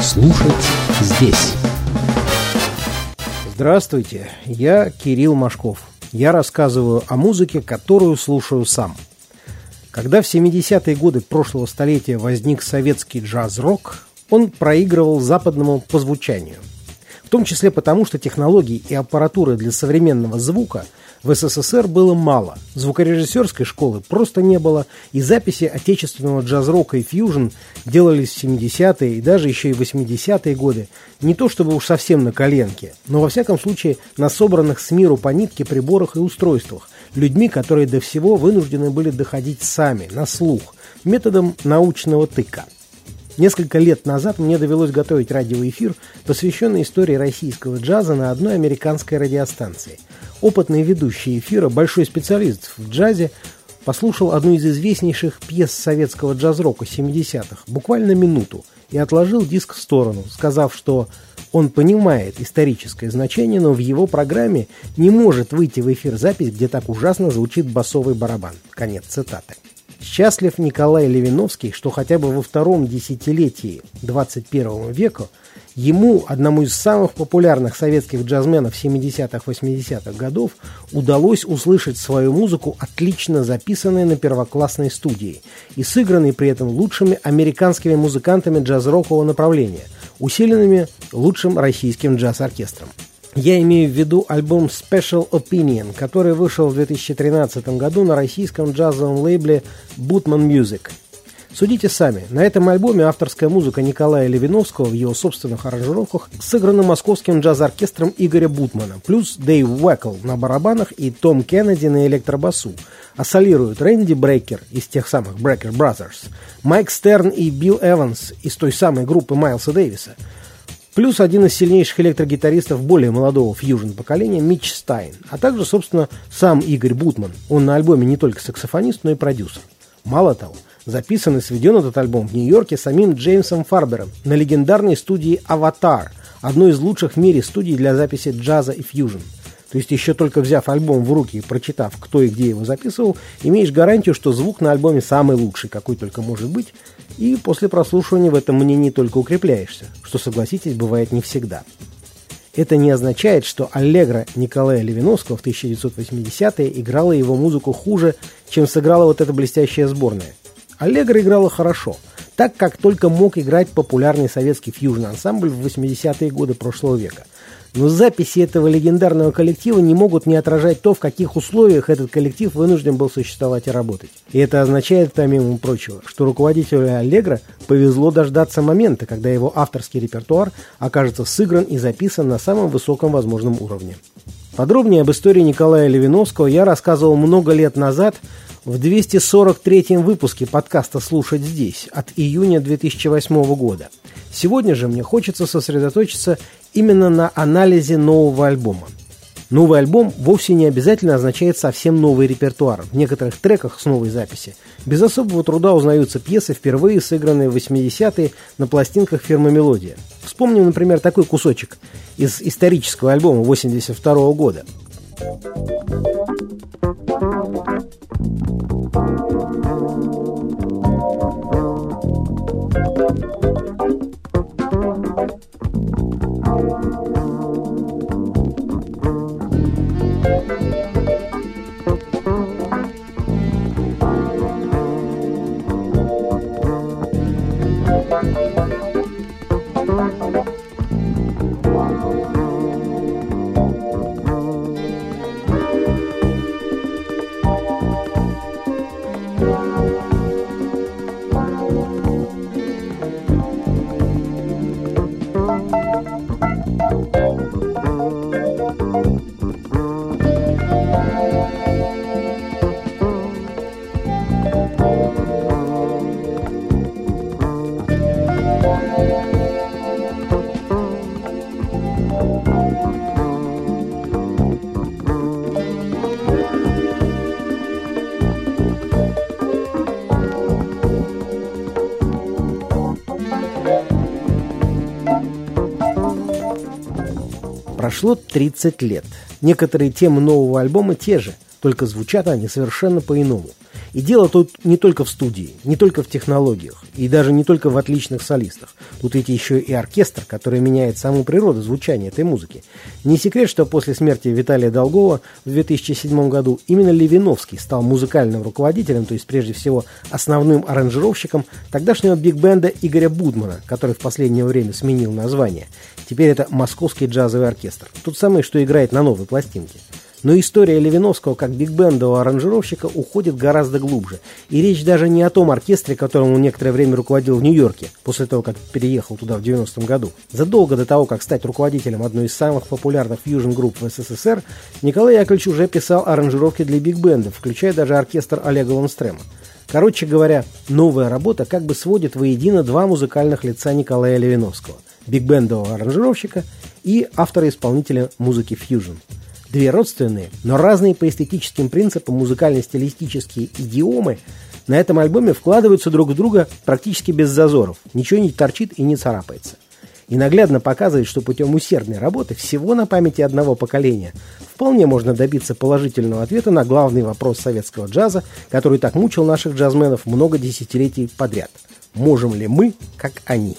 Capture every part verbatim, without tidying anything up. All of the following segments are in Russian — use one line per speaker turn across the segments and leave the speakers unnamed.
Слушать здесь.
Здравствуйте, я Кирилл Машков. Я рассказываю о музыке, которую слушаю сам. Когда в семидесятые годы прошлого столетия возник советский джаз-рок, он проигрывал западному по звучанию. В том числе потому, что технологий и аппаратуры для современного звука в СССР было мало, звукорежиссерской школы просто не было, и записи отечественного джаз-рока и фьюжн делались в семидесятые и даже еще и восьмидесятые годы не то чтобы уж совсем на коленке, но во всяком случае на собранных с миру по нитке приборах и устройствах, людьми, которые до всего вынуждены были доходить сами, на слух, методом научного тыка. Несколько лет назад мне довелось готовить радиоэфир, посвященный истории российского джаза на одной американской радиостанции. Опытный ведущий эфира, большой специалист в джазе, послушал одну из известнейших пьес советского джаз-рока семидесятых, буквально минуту, и отложил диск в сторону, сказав, что он понимает историческое значение, но в его программе не может выйти в эфир запись, где так ужасно звучит басовый барабан. Конец цитаты. Счастлив Николай Левиновский, что хотя бы во втором десятилетии двадцать первого века ему, одному из самых популярных советских джазменов семидесятых-восьмидесятых годов, удалось услышать свою музыку, отлично записанной на первоклассной студии и сыгранной при этом лучшими американскими музыкантами джаз-рокового направления, усиленными лучшим российским джаз-оркестром. Я имею в виду альбом Special Opinion, который вышел в две тысячи тринадцатом году на российском джазовом лейбле Bootman Music. Судите сами, на этом альбоме авторская музыка Николая Левиновского в его собственных аранжировках сыграна московским джаз-оркестром Игоря Бутмана, плюс Дэйв Уэкл на барабанах и Том Кеннеди на электробасу. А солируют Рэнди Брейкер из тех самых Brecker Brothers, Майк Стерн и Билл Эванс из той самой группы Майлса Дэвиса, плюс один из сильнейших электрогитаристов более молодого фьюжн-поколения Митч Стайн, а также, собственно, сам Игорь Бутман. Он на альбоме не только саксофонист, но и продюсер. Мало того, записан и сведен этот альбом в Нью-Йорке самим Джеймсом Фарбером на легендарной студии «Аватар», одной из лучших в мире студий для записи джаза и фьюжн. То есть еще только взяв альбом в руки и прочитав, кто и где его записывал, имеешь гарантию, что звук на альбоме самый лучший, какой только может быть, и после прослушивания в этом мнении только укрепляешься, что, согласитесь, бывает не всегда. Это не означает, что аллегро Николая Левиновского в тысяча девятьсот восьмидесятые играла его музыку хуже, чем сыграла вот эта блестящая сборная. Аллегро играла хорошо, так как только мог играть популярный советский фьюжн-ансамбль в восьмидесятые годы прошлого века. Но записи этого легендарного коллектива не могут не отражать то, в каких условиях этот коллектив вынужден был существовать и работать. И это означает, помимо прочего, что руководителю Аллегро повезло дождаться момента, когда его авторский репертуар окажется сыгран и записан на самом высоком возможном уровне. Подробнее об истории Николая Левиновского я рассказывал много лет назад в двести сорок третьем выпуске подкаста «Слушать здесь» от июня две тысячи восьмого года. Сегодня же мне хочется сосредоточиться именно на анализе нового альбома. Новый альбом вовсе не обязательно означает совсем новый репертуар. В некоторых треках с новой записи без особого труда узнаются пьесы, впервые сыгранные в восьмидесятые на пластинках фирмы «Мелодия». Вспомним, например, такой кусочек из исторического альбома восемьдесят второго года. Прошло тридцать лет. Некоторые темы нового альбома те же, только звучат они совершенно по-иному. И дело тут не только в студии, не только в технологиях, и даже не только в отличных солистах. Тут ведь еще и оркестр, который меняет саму природу звучания этой музыки. Не секрет, что после смерти Виталия Долгова в две тысячи седьмом году именно Левиновский стал музыкальным руководителем, то есть прежде всего основным аранжировщиком тогдашнего биг-бенда Игоря Будмана, который в последнее время сменил название. Теперь это Московский джазовый оркестр. Тот самый, что играет на новой пластинке. Но история Левиновского как биг-бендового аранжировщика уходит гораздо глубже. И речь даже не о том оркестре, которым он некоторое время руководил в Нью-Йорке, после того, как переехал туда в девяностом году. Задолго до того, как стать руководителем одной из самых популярных фьюжн-групп в СССР, Николай Яковлевич уже писал аранжировки для биг-бендов, включая даже оркестр Олега Ланстрема. Короче говоря, новая работа как бы сводит воедино два музыкальных лица Николая Левиновского – биг-бендового аранжировщика и автора-исполнителя музыки фьюжн. Две родственные, но разные по эстетическим принципам музыкально-стилистические идиомы на этом альбоме вкладываются друг в друга практически без зазоров, ничего не торчит и не царапается. И наглядно показывает, что путем усердной работы всего на памяти одного поколения вполне можно добиться положительного ответа на главный вопрос советского джаза, который так мучил наших джазменов много десятилетий подряд. Можем ли мы, как они?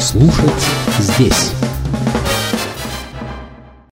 Слушать здесь.